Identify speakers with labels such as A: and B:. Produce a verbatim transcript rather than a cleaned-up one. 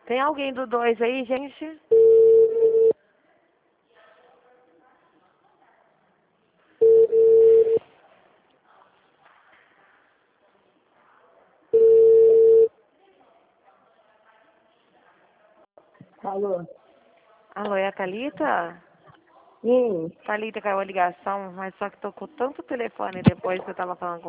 A: Tem alguém do dois aí, gente?
B: Alô?
A: Alô, é a Thalita?
B: Sim.
A: Thalita, caiu a ligação, mas só que tô com tanto telefone depois que eu tava falando com